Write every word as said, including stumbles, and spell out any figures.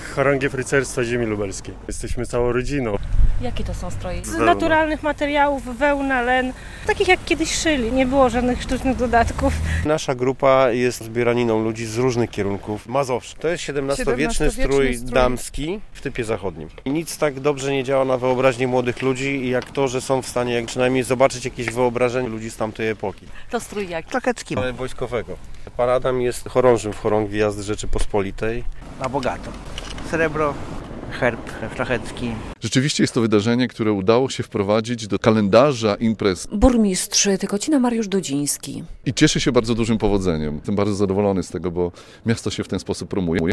chorągiew rycerstwa ziemi lubelskiej. Jesteśmy całą rodziną. Jakie to są stroje? Z naturalnych materiałów, wełna, len, takich jak kiedyś szyli, nie było żadnych sztucznych dodatków. Nasza grupa jest zbieraniną ludzi z różnych kierunków Mazowsza. To jest siedemnastowieczny strój damski w typie zachodnim. I nic tak dobrze nie działa na wyobraźnię młodych ludzi, jak to, że są w stanie jak przynajmniej zobaczyć jakieś wyobrażenie ludzi z tamtej epoki. To strój jak? Szlacheckim. Ale wojskowego. Pan Adam jest chorążym w chorągwi jazdy Rzeczypospolitej. Na bogato. Srebro, herb szlachecki. Rzeczywiście jest to wydarzenie, które udało się wprowadzić do kalendarza imprez. Burmistrz Tykocina Mariusz Dudziński. I cieszy się bardzo dużym powodzeniem. Jestem bardzo zadowolony z tego, bo miasto się w ten sposób promuje.